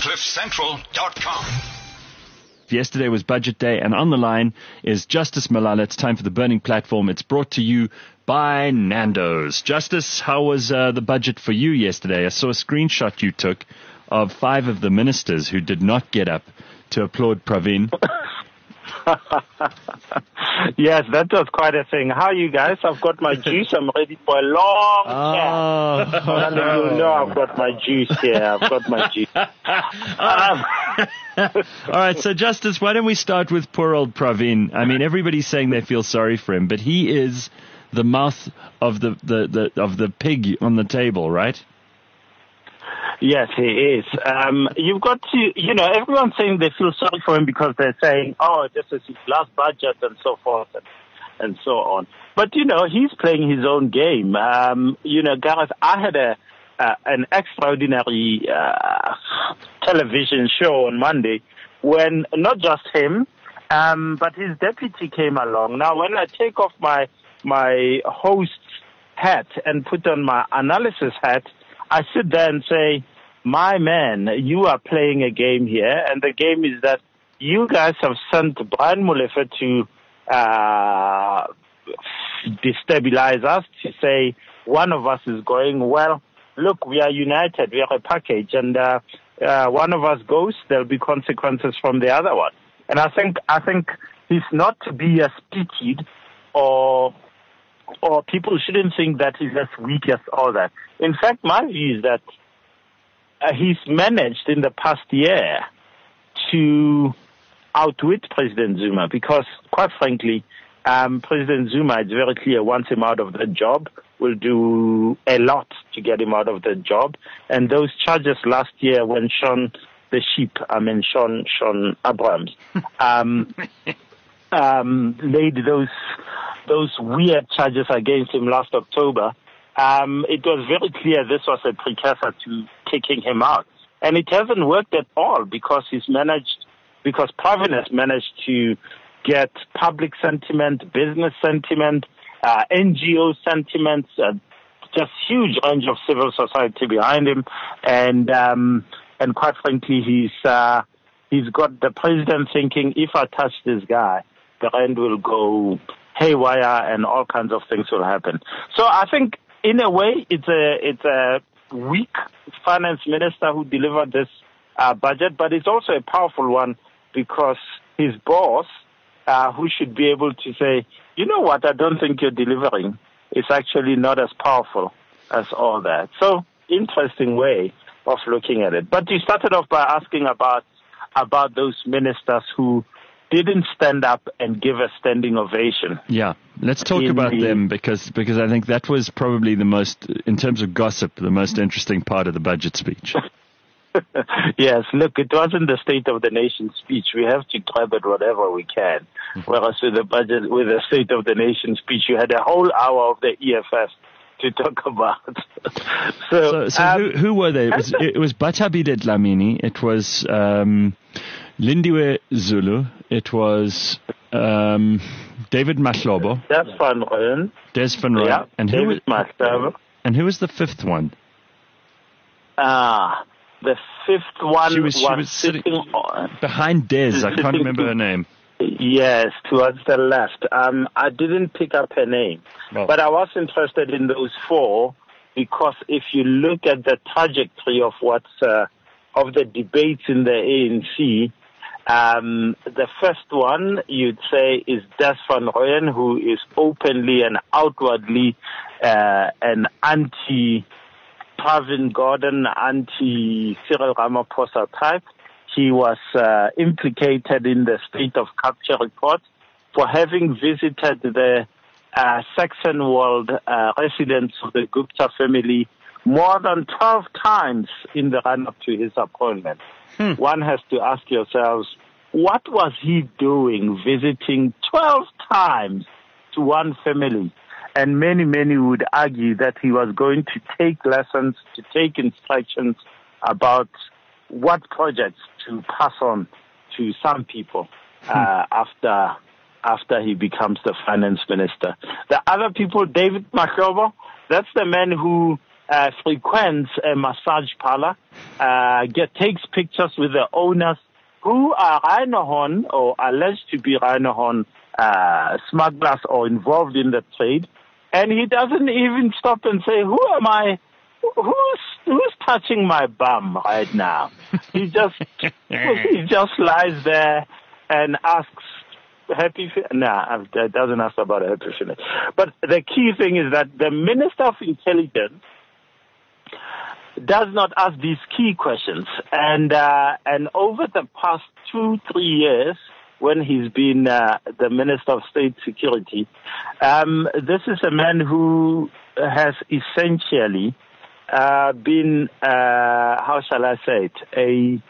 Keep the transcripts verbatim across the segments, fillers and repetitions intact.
cliff central dot com. Yesterday was budget day, and on the line is Justice Malala. It's time for the Burning Platform. It's brought to you by Nando's. Justice, how was uh, the budget for you yesterday? I saw a screenshot you took of five of the ministers who did not get up to applaud Pravin. Yes, that was quite a thing. How are you guys? I've got my juice. I'm ready for a long oh, chat. Oh, no. You know I've got my juice here. I've got my juice. Um, All right, so Justice, why don't we start with poor old Pravin? I mean, everybody's saying they feel sorry for him, but he is the mouth of the, the, the of the pig on the table, right? Yes, he is. Um, you've got to, you know, everyone's saying they feel sorry for him because they're saying, oh, this is his last budget and so forth and, and so on. But, you know, he's playing his own game. Um, you know, Gareth, I had a uh, an extraordinary uh, television show on Monday when not just him, um, but his deputy came along. Now, when I take off my my host's hat and put on my analysis hat, I sit there and say, my man, you are playing a game here, and the game is that you guys have sent Brian Molefe to uh, destabilize us, to say one of us is going, well, look, we are united, we are a package, and uh, uh, one of us goes, there'll be consequences from the other one. And I think I think he's not to be as pitied, or or people shouldn't think that he's as weak as all that. In fact, my view is that uh, he's managed in the past year to outwit President Zuma because, quite frankly, um, President Zuma, it's very clear, wants him out of the job, will do a lot to get him out of the job. And those charges last year when Sean, the sheep, I mean Sean, Sean Abrams, um, um, laid those those weird charges against him last October, um, it was very clear this was a precursor to kicking him out. And it hasn't worked at all because he's managed, because Pravin has managed to get public sentiment, business sentiment, uh, N G O sentiments, uh, just huge range of civil society behind him. And, um, and quite frankly, he's, uh, he's got the president thinking, if I touch this guy, the rand will go haywire and all kinds of things will happen. So I think, in a way, it's a it's a weak finance minister who delivered this uh, budget, but it's also a powerful one because his boss, uh, who should be able to say, you know what, I don't think you're delivering, is actually not as powerful as all that. So, interesting way of looking at it. But you started off by asking about about those ministers who didn't stand up and give a standing ovation. Yeah, let's talk about the, them because because I think that was probably the most, in terms of gossip, the most interesting part of the budget speech. Yes, look, it wasn't the State of the Nation speech. We have to grab it whatever we can. Mm-hmm. Whereas with the budget, with the State of the Nation speech, you had a whole hour of the E F S to talk about. so, so, so um, who, who were they? It was, it was Bathabile Dlamini. It was um, Lindiwe Zulu. It was um, David Mahlobo. Des van Rooyen. Des van Rooyen. Yeah, and David who, Mahlobo. And who was the fifth one? Ah, the fifth one she was, was, she was sitting, sitting on, behind Des. I can't remember her name. Yes, towards the left. Um, I didn't pick up her name. Oh. But I was interested in those four because if you look at the trajectory of what's, uh, of the debates in the A N C, Um, the first one you'd say is Des van Rooyen, who is openly and outwardly uh, an anti-Pravin Gordhan, anti-Cyril Ramaphosa type. He was uh, implicated in the state of capture report for having visited the uh, Saxon World uh, residence of the Gupta family more than twelve times in the run-up to his appointment. Hmm. One has to ask yourselves, what was he doing visiting twelve times to one family? And many, many would argue that he was going to take lessons, to take instructions about what projects to pass on to some people uh, hmm. after after he becomes the finance minister. The other people, David Mahlobo, that's the man who uh, frequents a massage parlor, uh, get, takes pictures with the owners who are rhino horn or alleged to be rhino horn uh, smugglers or involved in the trade. And he doesn't even stop and say, who am I? Who's who's touching my bum right now? He just he just lies there and asks, happy finish? Nah, it doesn't ask about a happy finish. But the key thing is that the Minister of Intelligence does not ask these key questions. And uh, and over the past two, three years, when he's been uh, the Minister of State Security, um, this is a man who has essentially uh, been, uh, how shall I say it, a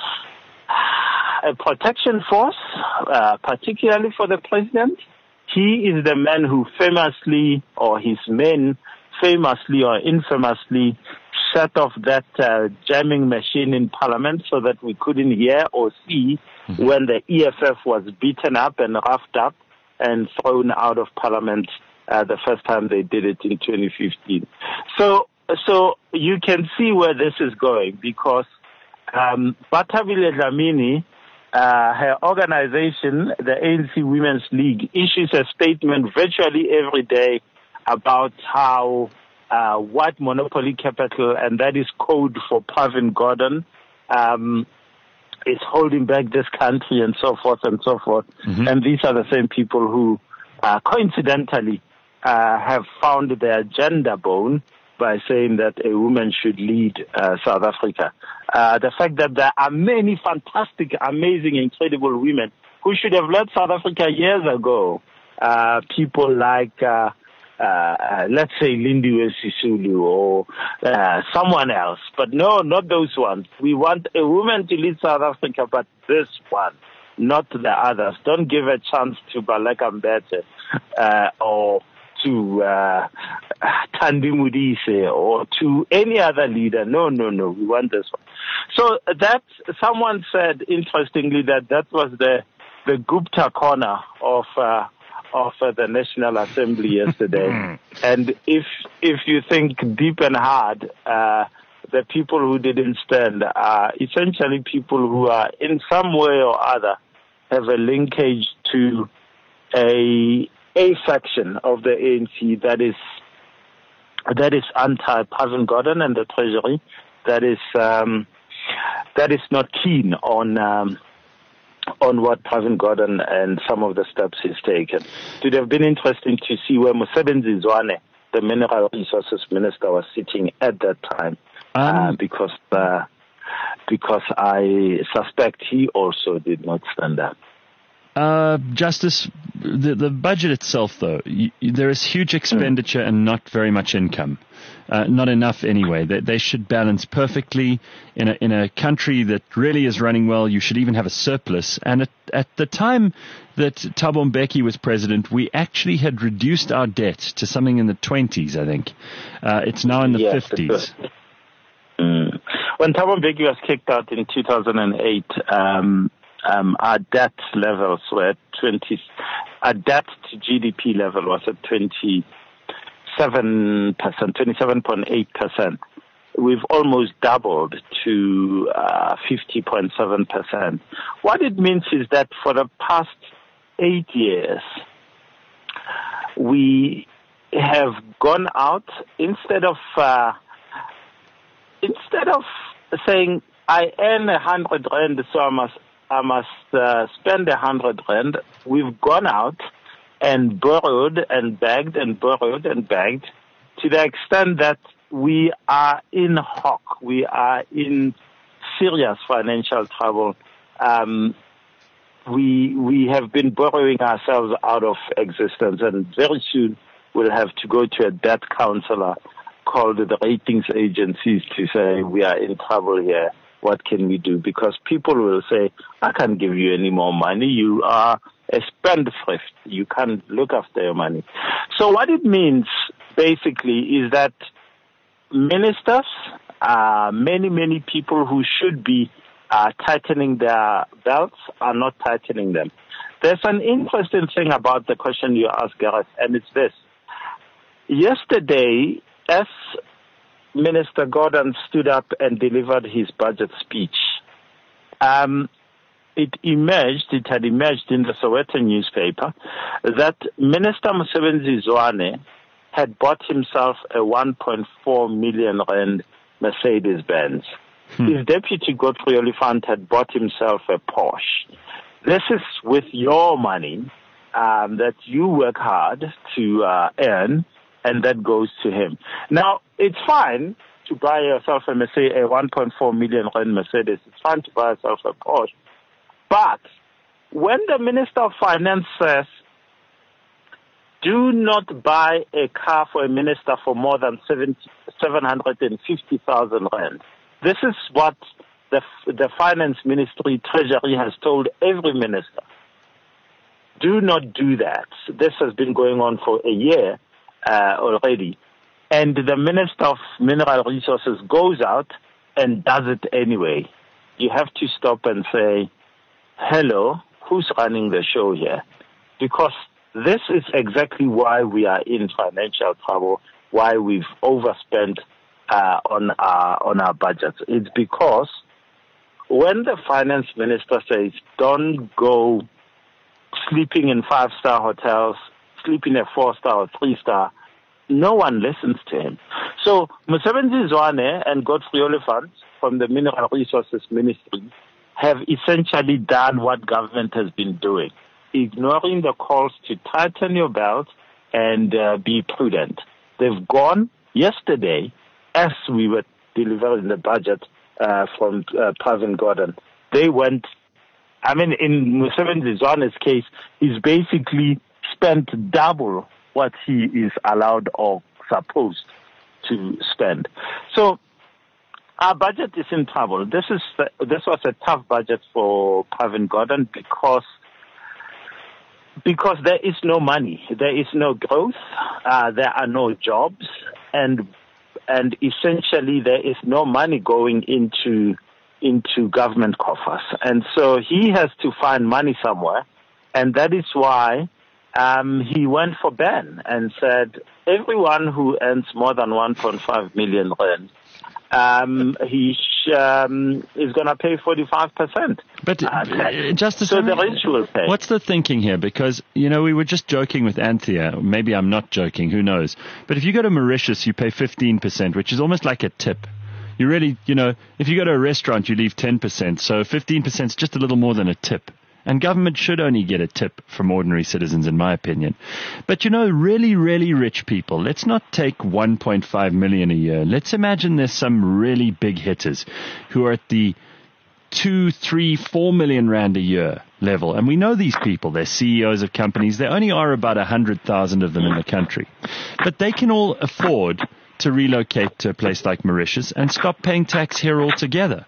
a protection force, uh, particularly for the president. He is the man who famously, or his men famously or infamously, set off that uh, jamming machine in Parliament so that we couldn't hear or see mm-hmm. when the E F F was beaten up and roughed up and thrown out of Parliament uh, the first time they did it in twenty fifteen. So, so you can see where this is going, because um, Bathabile Dlamini, uh, her organization, the A N C Women's League, issues a statement virtually every day about how uh, white monopoly capital, and that is code for Pravin Gordhan, um, is holding back this country and so forth and so forth. Mm-hmm. And these are the same people who uh, coincidentally uh, have found their gender bone by saying that a woman should lead uh, South Africa. Uh, the fact that there are many fantastic, amazing, incredible women who should have led South Africa years ago. Uh, people like, uh, uh, let's say, Lindiwe Sisulu or uh, someone else. But no, not those ones. We want a woman to lead South Africa, but this one, not the others. Don't give a chance to Baleka Mbete uh, or to uh, Thandi Modise or to any other leader. No, no, no. We want this one. So that someone said, interestingly, that that was the the Gupta corner of uh, of uh, the National Assembly yesterday. And if if you think deep and hard, uh, the people who didn't stand are essentially people who are in some way or other have a linkage to a a faction of the A N C that is that is anti-Pravin Gordhan and the Treasury, that is um, that is not keen on um, on what Pravin Gordhan and some of the steps he's taken. It would have been interesting to see where Mosebenzi Zwane, the Mineral Resources Minister, was sitting at that time, um, uh, because uh, because I suspect he also did not stand up. Uh, Justice, the, the budget itself, though, y- there is huge expenditure mm. and not very much income. Uh, not enough anyway. They, they should balance perfectly. In a, in a country that really is running well, you should even have a surplus. And at, at the time that Thabo Mbeki was president, we actually had reduced our debt to something in the twenties, I think. Uh, it's now in the yes, fifties. Mm. When Thabo Mbeki was kicked out in two thousand eight, um, Um, our debt levels were at twenty. Our debt to G D P level was at twenty-seven percent, twenty-seven point eight percent. We've almost doubled to uh, fifty point seven percent. What it means is that for the past eight years, we have gone out instead of uh, instead of saying I earn a hundred rand, so I must. I must uh, spend a hundred rand. We've gone out and borrowed and begged and borrowed and begged to the extent that we are in hock. We are in serious financial trouble. Um, we we have been borrowing ourselves out of existence, and very soon we'll have to go to a debt counselor called the ratings agencies to say we are in trouble here. What can we do? Because people will say, I can't give you any more money. You are a spendthrift. You can't look after your money. So what it means, basically, is that ministers, uh, many, many people who should be uh, tightening their belts are not tightening them. There's an interesting thing about the question you asked, Gareth, and it's this. Yesterday, as Minister Gordhan stood up and delivered his budget speech, um, it emerged, it had emerged in the Sowetan newspaper that Minister Mosebenzi Zwane had bought himself a one point four million rand Mercedes-Benz. Hmm. His deputy, Godfrey Oliphant, had bought himself a Porsche. This is with your money um, that you work hard to uh, earn, and that goes to him. Now, it's fine to buy yourself a Mercedes, a one point four million rand Mercedes. It's fine to buy yourself a Porsche. But when the Minister of Finance says, do not buy a car for a minister for more than seven hundred fifty thousand rand. This is what the, the Finance Ministry, Treasury has told every minister. Do not do that. This has been going on for a year uh, already. And the Minister of Mineral Resources goes out and does it anyway. You have to stop and say, hello, who's running the show here? Because this is exactly why we are in financial trouble, why we've overspent uh, on our on our budgets. It's because when the finance minister says, don't go sleeping in five-star hotels, sleep in a four-star or three-star, no one listens to him. So Mosebenzi Zwane and Godfrey Oliphant from the Mineral Resources Ministry have essentially done what government has been doing, ignoring the calls to tighten your belt and uh, be prudent. They've gone yesterday, as we were delivering the budget uh, from uh, Pravin Gordhan. They went, I mean, in Mosebenzi Zwane's case, he's basically spent double what he is allowed or supposed to spend. So our budget is in trouble. This is this was a tough budget for Pravin Gordhan because because there is no money, there is no growth, uh, there are no jobs, and and essentially there is no money going into into government coffers, and so he has to find money somewhere, and that is why um, he went for ban and said everyone who earns more than one point five million rand. Um, he sh- um, is going to pay forty-five percent. But, uh, Justice, so the rich will pay. What's the thinking here? Because, you know, we were just joking with Anthea. Maybe I'm not joking. Who knows? But if you go to Mauritius, you pay fifteen percent, which is almost like a tip. You really, you know, if you go to a restaurant, you leave ten percent. So fifteen percent is just a little more than a tip. And government should only get a tip from ordinary citizens, in my opinion. But, you know, really, really rich people, let's not take one point five million a year. Let's imagine there's some really big hitters who are at the two, three, four million rand a year level. And we know these people. They're C E Os of companies. There only are about one hundred thousand of them in the country. But they can all afford to relocate to a place like Mauritius and stop paying tax here altogether.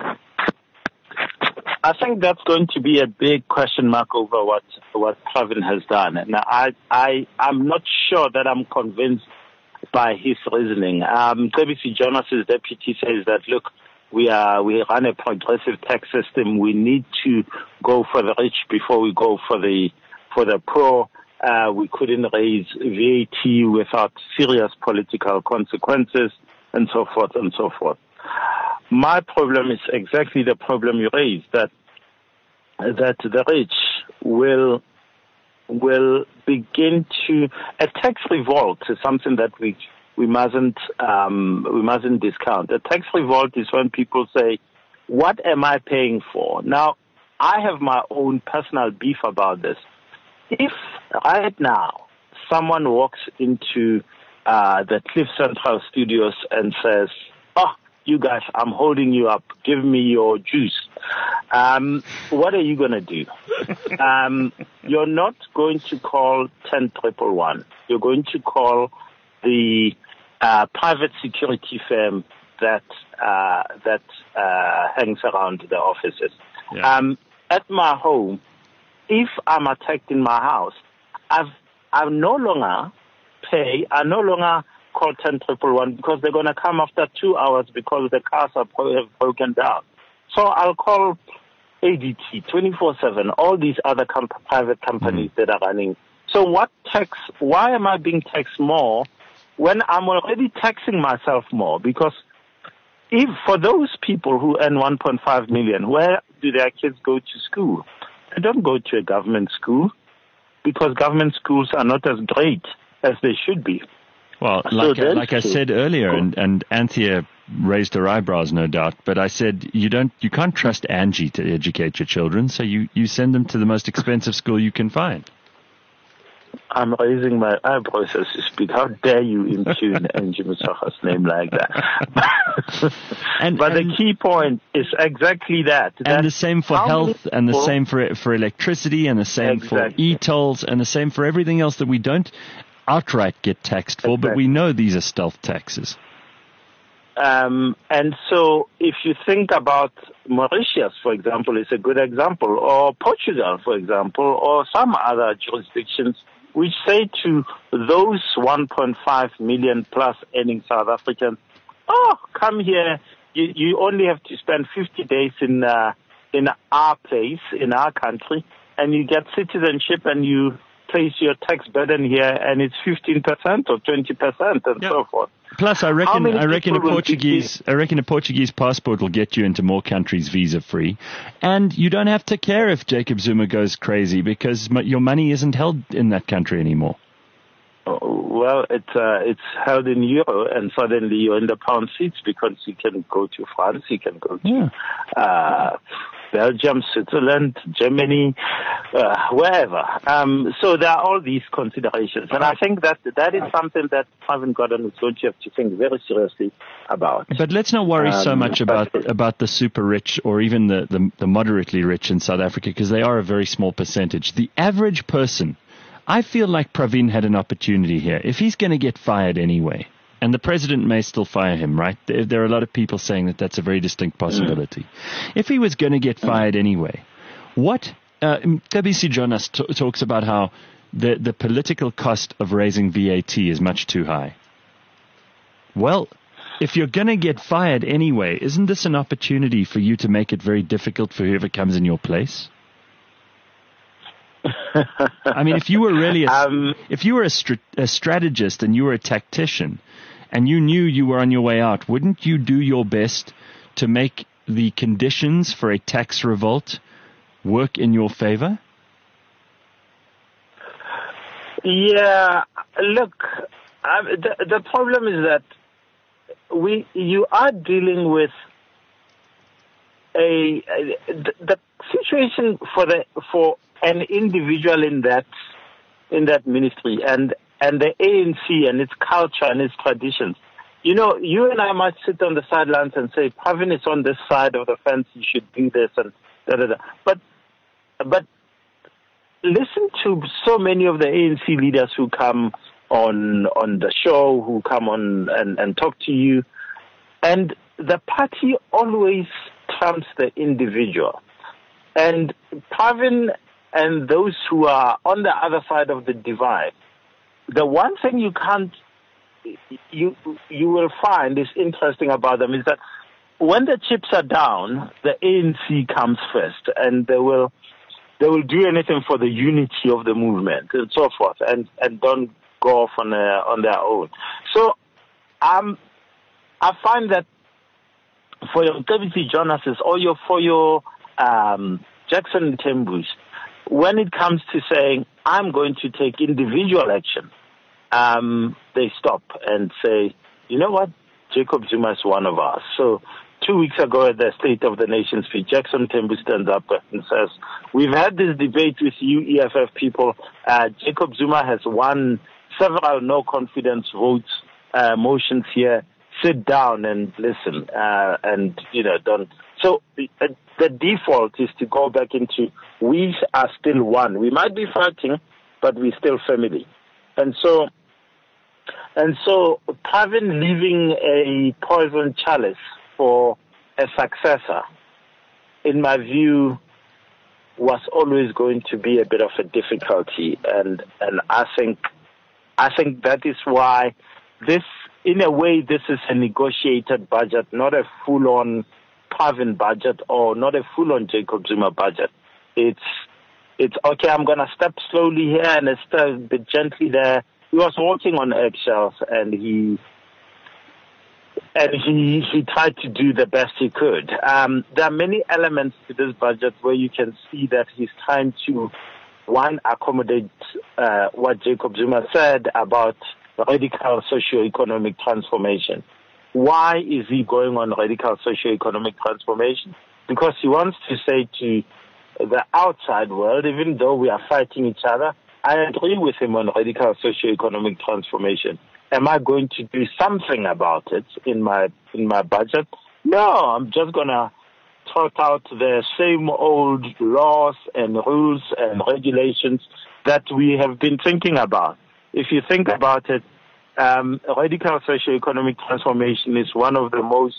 I think that's going to be a big question mark over what what Pravin has done. And I, I, I'm not sure that I'm convinced by his reasoning. Um, K B C Jonas's deputy says that, look, we are we run a progressive tax system. We need to go for the rich before we go for the for the poor. Uh, we couldn't raise V A T without serious political consequences, and so forth and so forth. My problem is exactly the problem you raised, that that the rich will will begin to a tax revolt is something that we we mustn't um, we mustn't discount. A tax revolt is when people say, "What am I paying for?" Now, I have my own personal beef about this. If right now someone walks into uh, the Cliff Central Studios and says, "Oh, you guys, I'm holding you up. Give me your juice." Um, what are you going to do? um, you're not going to call ten triple one. You're going to call the uh, private security firm that uh, that uh, hangs around the offices. Yeah. Um, at my home, if I'm attacked in my house, I've I no longer pay. I no longer call ten triple one because they're going to come after two hours because the cars are pro- broken down. So I'll call A D T twenty-four seven, all these other comp- private companies mm. that are running. So what tax, why am I being taxed more when I'm already taxing myself more, because if for those people who earn one point five million, where do their kids go to school? They don't go to a government school, because government schools are not as great as they should be. Well, So like, I, there's like I true. said earlier, and, and Anthea raised her eyebrows, no doubt, but I said you don't, you can't trust Angie to educate your children, so you, you send them to the most expensive school you can find. I'm raising my eyebrows as you speak. How dare you impugn Angie Motshekga's name like that? And, but and, the key point is exactly that. and that the same for how many health, and the people- same for for electricity, and the same Exactly. for e-tolls, and the same for everything else that we don't outright get taxed for, but Exactly. we know these are stealth taxes. Um, and so if you think about Mauritius, for example, is a good example, or Portugal, for example, or some other jurisdictions which say to those one point five million plus earning South Africans, oh, come here, you, you only have to spend fifty days in uh, in our place, in our country, and you get citizenship and you place your tax burden here, and it's fifteen percent or twenty percent and Yep. so forth. Plus, I How reckon many I reckon a people will Portuguese I reckon a Portuguese passport will get you into more countries visa free, and you don't have to care if Jacob Zuma goes crazy, because m- your money isn't held in that country anymore. Oh, well, it's uh, it's held in euro, and suddenly you're in the pound seats, because you can go to France, you can go to Yeah. uh, Belgium, Switzerland, Germany, uh, wherever. Um, so there are all these considerations, and I think that that is something that Pravin Gordhan is going to have to think very seriously about. But let's not worry so Um, much about but- about the super rich or even the, the, the moderately rich in South Africa, because they are a very small percentage. The average person, I feel like Pravin had an opportunity here. If he's going to get fired anyway, and the president may still fire him, right? There, there are a lot of people saying that that's a very distinct possibility. Mm. If he was going to get fired anyway, what uh, Mcebisi Jonas t- talks about how the, the political cost of raising V A T is much too high. Well, if you're going to get fired anyway, isn't this an opportunity for you to make it very difficult for whoever comes in your place? I mean, if you were really a, Um, if you were a, str- a strategist and you were a tactician and you knew you were on your way out, wouldn't you do your best to make the conditions for a tax revolt work in your favor? Yeah, look, um, the, the problem is that we you are dealing with a, a the, the situation for the for an individual in that in that ministry and and the A N C and its culture and its traditions. You know, you and I might sit on the sidelines and say, Pravin is on this side of the fence, you should do this and da da da. But but listen to so many of the A N C leaders who come on on the show, who come on and, and talk to you, and the party always trumps the individual. And Pravin and those who are on the other side of the divide, the one thing you can't, you you will find is interesting about them is that when the chips are down, the A N C comes first, and they will they will do anything for the unity of the movement and so forth, and, and don't go off on their, on their own. So um, I find that for your Mcebisi Jonas's or your for your um, Jackson Mthembus, when it comes to saying, I'm going to take individual action, um, they stop and say, you know what, Jacob Zuma is one of us. So two weeks ago at the State of the Nation speech, Jackson Mthembus stands up and says, we've had this debate with you E F F people. Uh, Jacob Zuma has won several no-confidence votes, uh, motions here. Sit down and listen, uh, and, you know, don't. So uh, the default is to go back into, we are still one. We might be fighting, but we're still family. And so, and so Pravin leaving a poison chalice for a successor, in my view, was always going to be a bit of a difficulty. And, and I think, I think that is why this, in a way, this is a negotiated budget, not a full-on Pravin budget or not a full-on Jacob Zuma budget. It's, it's okay, I'm going to step slowly here and step a bit gently there, he was walking on eggshells, and he and he he tried to do the best he could. Um, there are many elements to this budget where you can see that he's trying to, one, accommodate uh, what Jacob Zuma said about radical socio-economic transformation. Why is he going on radical socio-economic transformation? Because he wants to say to the outside world, even though we are fighting each other, I agree with him on radical socio-economic transformation. Am I going to do something about it in my in my budget? No, I'm just going to trot out the same old laws and rules and regulations that we have been thinking about. If you think about it, um, radical socio-economic transformation is one of the most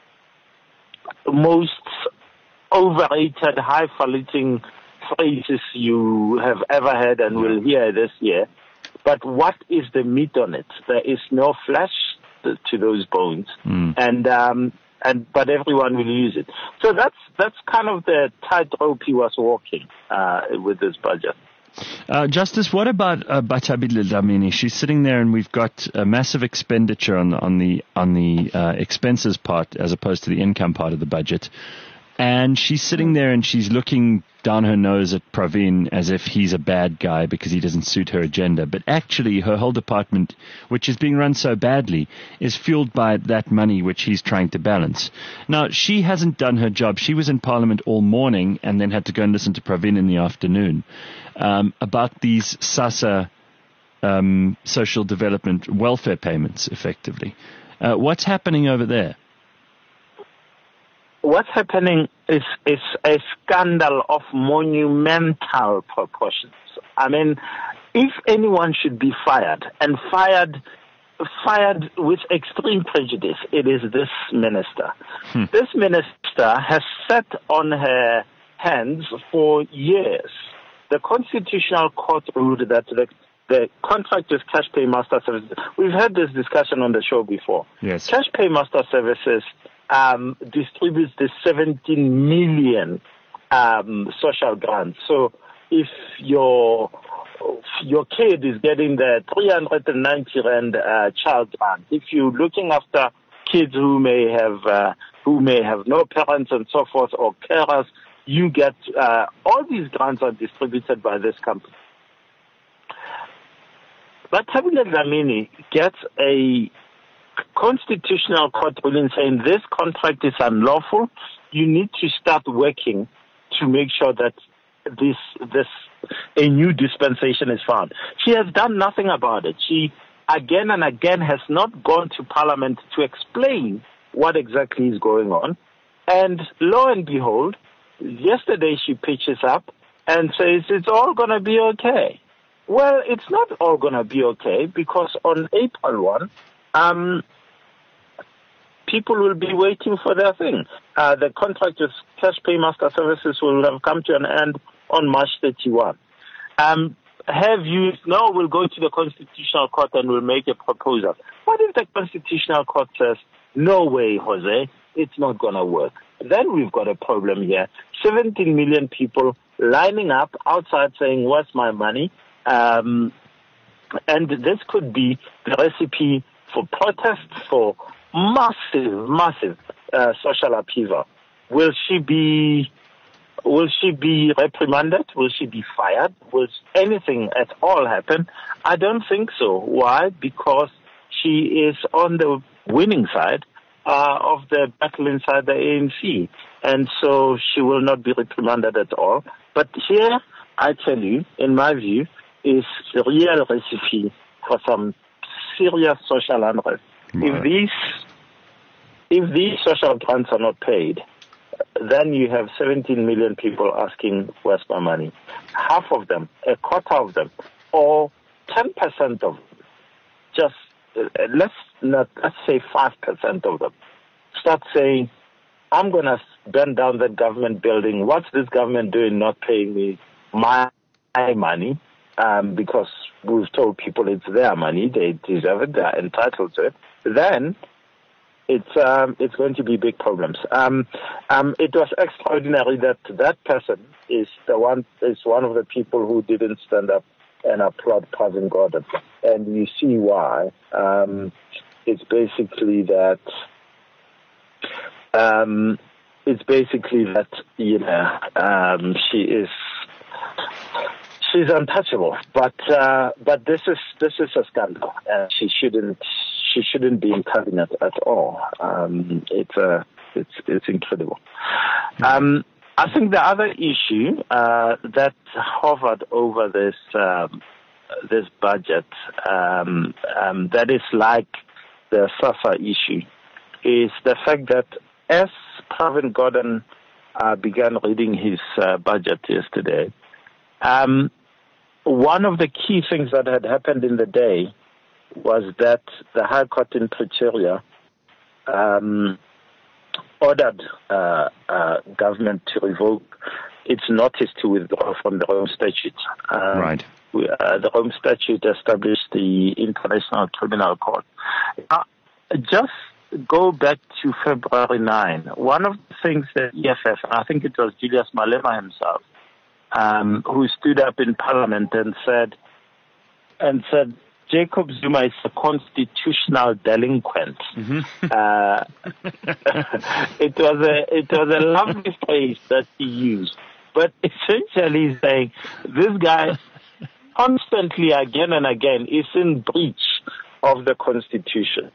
most overrated, highfalutin phrases you have ever heard and will hear this year. But what is the meat on it? There is no flesh to those bones, mm. and um, and but everyone will use it. So that's that's kind of the tightrope he was walking uh, with this budget. Uh, Justice, what about uh, Bathabile Dlamini? She's sitting there, and we've got a massive expenditure on the on the on the uh, expenses part as opposed to the income part of the budget. And she's sitting there and she's looking down her nose at Pravin as if he's a bad guy because he doesn't suit her agenda. But actually, her whole department, which is being run so badly, is fueled by that money which he's trying to balance. Now, she hasn't done her job. She was in Parliament all morning and then had to go and listen to Pravin in the afternoon um, about these SASSA um, social development welfare payments, effectively. Uh, what's happening over there? What's happening is, is a scandal of monumental proportions. I mean, if anyone should be fired, and fired fired with extreme prejudice, it is this minister. Hmm. This minister has sat on her hands for years. The Constitutional Court ruled that the, the contract with Cash Pay Master Services, we've had this discussion on the show before. Yes. Cash Pay Master Services Um, distributes the seventeen million um, social grants. So if your your kid is getting the three hundred ninety rand uh, child grant, if you're looking after kids who may have uh, who may have no parents and so forth or carers, you get uh, all these grants are distributed by this company. But Bathabile Dlamini gets a Constitutional Court ruling saying this contract is unlawful. You need to start working to make sure that this this a new dispensation is found. She has done nothing about it. She again and again has not gone to Parliament to explain what exactly is going on. And lo and behold, yesterday she pitches up and says it's all going to be okay. Well, it's not all going to be okay because on April first, Um, people will be waiting for their thing. Uh, the contract with Cash Pay Master Services will have come to an end on March thirty-first. Um, have you now we'll go to the Constitutional Court and we'll make a proposal. What if the Constitutional Court says, no way, Jose, it's not going to work? Then we've got a problem here. seventeen million people lining up outside saying, where's my money? Um, and this could be the recipe for protests, for massive, massive uh, social upheaval. Will she be? Will she be reprimanded? Will she be fired? Will anything at all happen? I don't think so. Why? Because she is on the winning side uh, of the battle inside the A N C, and so she will not be reprimanded at all. But here, I tell you, in my view, is the real recipe for some serious social unrest. Right. If these if these social grants are not paid, then you have seventeen million people asking, where's my money? Half of them, a quarter of them, or ten percent of them, just uh, let's not let's say five percent of them, start saying, I'm going to burn down that government building. What's this government doing not paying me my money? Um, because we've told people it's their money, they deserve it, they're entitled to it, then it's um, it's going to be big problems. Um, um, it was extraordinary that that person is the one is one of the people who didn't stand up and applaud Pravin Gordhan. And you see why. Um, it's basically that, um, it's basically that, you know, um, she is, she's untouchable. But, uh, but this is, this is a scandal, and she shouldn't, she shouldn't be in cabinet at all. Um, it's a, it's, it's incredible. Um, I think the other issue uh, that hovered over this um, this budget, um, um, that is like the SASSA issue, is the fact that as Pravin Gordhan uh, began reading his uh, budget yesterday, um, one of the key things that had happened in the day was that the High Court in Pretoria um, ordered uh, uh, government to revoke its notice to withdraw from the Rome Statute. Um, right. We, uh, the Rome Statute established the International Criminal Court. Uh, just go back to February ninth. One of the things that E F F, and I think it was Julius Malema himself, um, who stood up in Parliament and said, and said, Jacob Zuma is a constitutional delinquent. Mm-hmm. uh, it was a it was a lovely phrase that he used, but essentially he's saying this guy constantly, again and again, is in breach of the Constitution.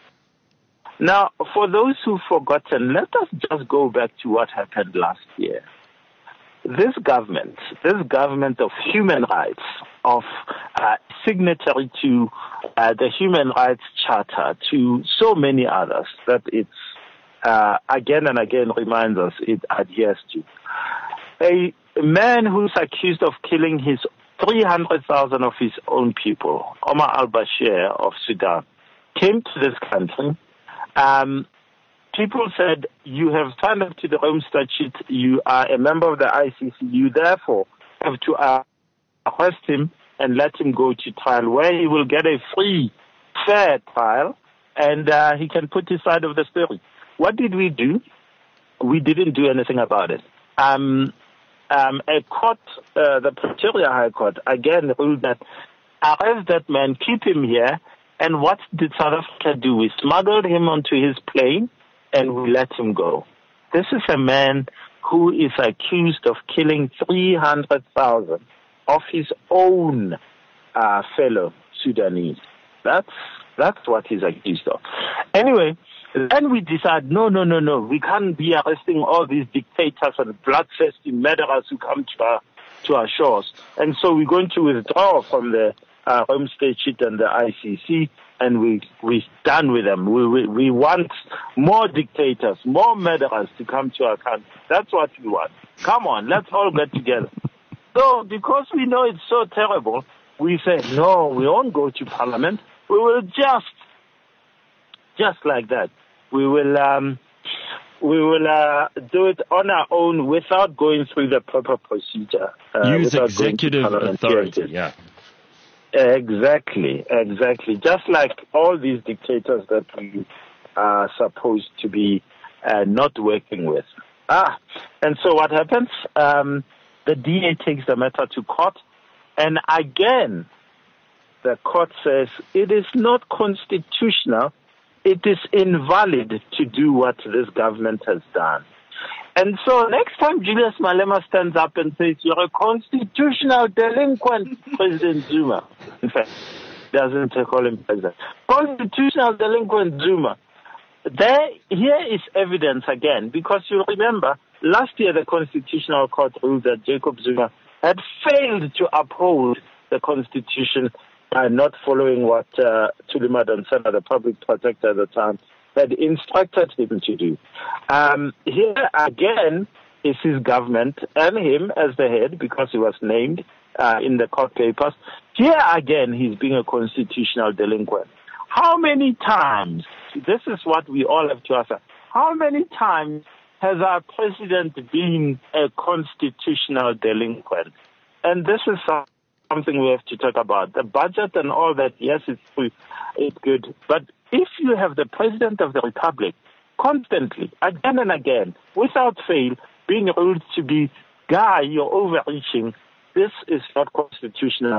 Now, for those who've forgotten, let us just go back to what happened last year. This government, this government of human rights, of uh, signatory to uh, the Human Rights Charter, to so many others that it's uh, again and again reminds us it adheres to. A man who's accused of killing his three hundred thousand of his own people, Omar al-Bashir of Sudan, came to this country. Um, People said, you have signed up to the Rome Statute, you are a member of the I C C, you therefore have to uh, arrest him and let him go to trial, where he will get a free, fair trial, and uh, he can put his side of the story. What did we do? We didn't do anything about it. Um, um, a court, uh, the Pretoria High Court, again ruled that arrest that man, keep him here, and what did South Africa do? We smuggled him onto his plane, and we let him go. This is a man who is accused of killing three hundred thousand of his own uh, fellow Sudanese. That's that's what he's accused of. Anyway, then we decide, no, no, no, no, we can't be arresting all these dictators and bloodthirsty murderers who come to our, to our shores. And so we're going to withdraw from the uh, Rome Statute and the I C C, and we, we're done with them. We, we, we want more dictators, more murderers to come to our country. That's what we want. Come on, let's all get together. So, because we know it's so terrible, we say, no, we won't go to Parliament. We will just, just like that, we will, um, we will uh, do it on our own without going through the proper procedure. Uh, Use executive authority, yeah. Exactly, exactly. Just like all these dictators that we are supposed to be uh, not working with. Ah, and so what happens? Um, the D A takes the matter to court, and again, the court says it is not constitutional, it is invalid to do what this government has done. And so next time Julius Malema stands up and says, you're a constitutional delinquent, President Zuma. In fact, doesn't call him president. Constitutional delinquent Zuma. There, here is evidence again, because you remember, last year the Constitutional Court ruled that Jacob Zuma had failed to uphold the Constitution by not following what uh, Thuli Madonsela, the public protector at the time, had instructed him to do. Um, here again is his government and him as the head, because he was named uh, in the court papers. Here again he's being a constitutional delinquent. How many times, this is what we all have to ask, how many times has our president been a constitutional delinquent? And this is something we have to talk about. The budget and all that, yes, it's, it's good, but if you have the President of the Republic constantly, again and again, without fail, being ruled to be, guy, you're overreaching, this is not constitutional.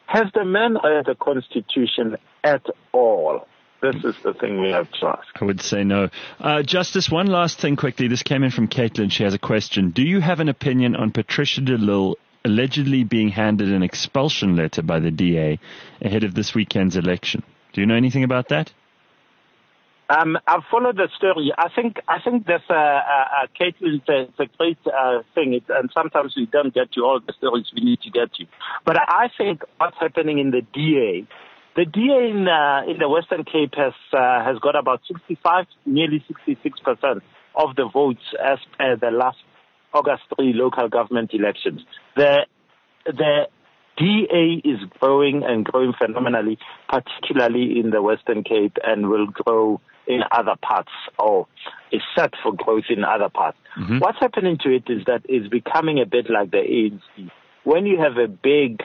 has the man read the Constitution at all? This is the thing we have to ask. I would say no. Uh, Justice, one last thing quickly. This came in from Caitlin. She has a question. Do you have an opinion on Patricia de Lille allegedly being handed an expulsion letter by the D A ahead of this weekend's election? Do you know anything about that? Um, I've followed the story. I think I think there's a, a, a Caitlin, it's a great uh, thing, it, and sometimes we don't get to all the stories we need to get to. But I think what's happening in the D A, the D A in, uh, in the Western Cape has uh, has got about sixty-five, nearly sixty-six percent of the votes as per the last August third local government elections. The the D A is growing and growing phenomenally, particularly in the Western Cape, and will grow in other parts, or is set for growth in other parts. Mm-hmm. What's happening to it is that it's becoming a bit like the A N C. When you have a big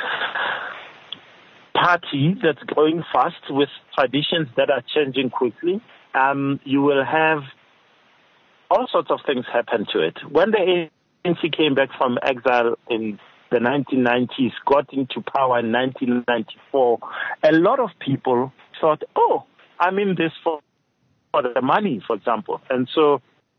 party that's growing fast with traditions that are changing quickly, um, you will have all sorts of things happen to it. When the A N C came back from exile in the nineteen nineties, got into power in nineteen ninety-four, a lot of people thought, oh, I'm in this for, for the money, for example. And so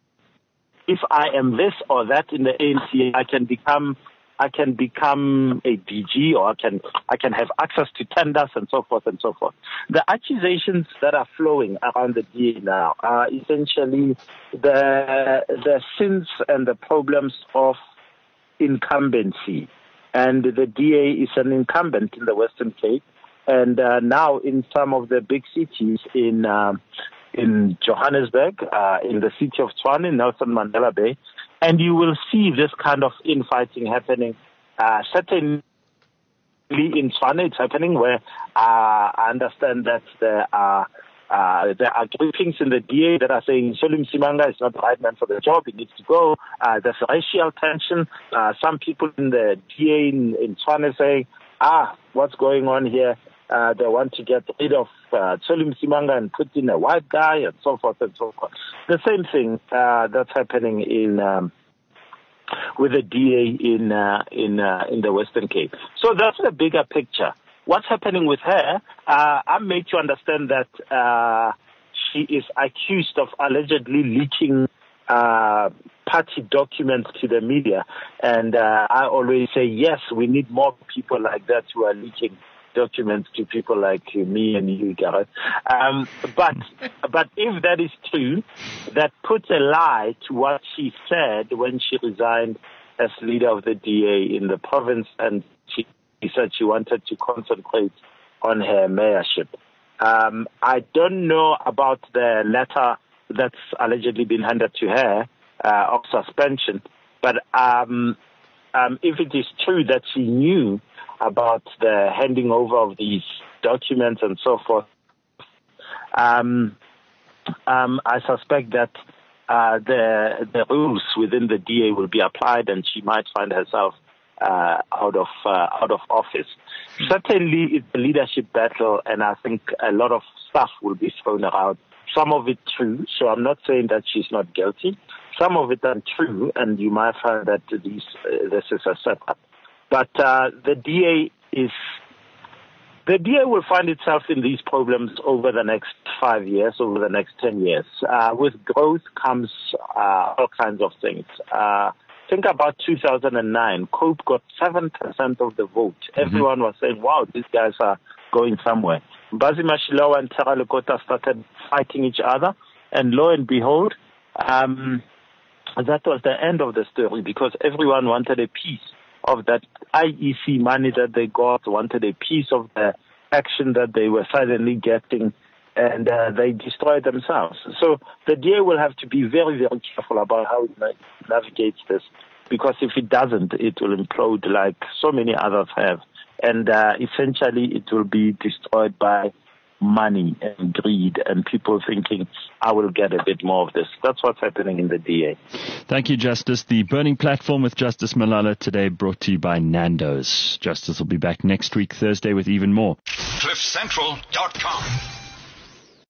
if I am this or that in the A N C, I can become I can become a D G, or I can I can have access to tenders and so forth and so forth. The accusations that are flowing around the D A now are essentially the the sins and the problems of incumbency. And the D A is an incumbent in the Western Cape, and uh, now in some of the big cities in uh, in Johannesburg, uh, in the city of Tshwane, Nelson Mandela Bay, and you will see this kind of infighting happening. Uh, certainly in Tshwane, it's happening where uh, I understand that there are Uh, there are groupings in the D A that are saying Solly Msimanga is not the right man for the job, he needs to go. Uh, there's racial tension. Uh, some people in the D A in, in Tshwane say, ah, what's going on here? Uh, they want to get rid of uh, Solly Msimanga and put in a white guy and so forth and so forth. The same thing uh, that's happening in um, with the D A in uh, in uh, in the Western Cape. So that's the bigger picture. What's happening with her, uh, I'm made to understand that uh, she is accused of allegedly leaking uh, party documents to the media. And uh, I always say, yes, we need more people like that who are leaking documents to people like me and you, Gareth. Um, but, but if that is true, that puts a lie to what she said when she resigned as leader of the D A in the province, and she She said she wanted to concentrate on her mayorship. Um, I don't know about the letter that's allegedly been handed to her uh, of suspension, but um, um, if it is true that she knew about the handing over of these documents and so forth, um, um, I suspect that uh, the the rules within the D A will be applied, and she might find herself Uh, out of uh, out of office. Certainly, it's a leadership battle, and I think a lot of stuff will be thrown around. Some of it true, so I'm not saying that she's not guilty. Some of it untrue, and you might find that these, uh, this is a setup. But uh, the D A is the D A will find itself in these problems over the next five years, over the next ten years. Uh, with growth comes uh, all kinds of things. Uh, Think about two thousand nine. Cope got seven percent of the vote. Mm-hmm. Everyone was saying, wow, these guys are going somewhere. Mbazi Mashilawa and Tara Lekota started fighting each other. And lo and behold, um, that was the end of the story, because everyone wanted a piece of that I E C money that they got, wanted a piece of the action that they were suddenly getting, and uh, they destroyed themselves. So the D A will have to be very, very careful about how it navigates this, because if it doesn't, it will implode like so many others have. And uh, essentially, it will be destroyed by money and greed and people thinking, I will get a bit more of this. That's what's happening in the D A. Thank you, Justice. The Burning Platform with Justice Malala today, brought to you by Nando's. Justice will be back next week, Thursday, with even more. cliff central dot com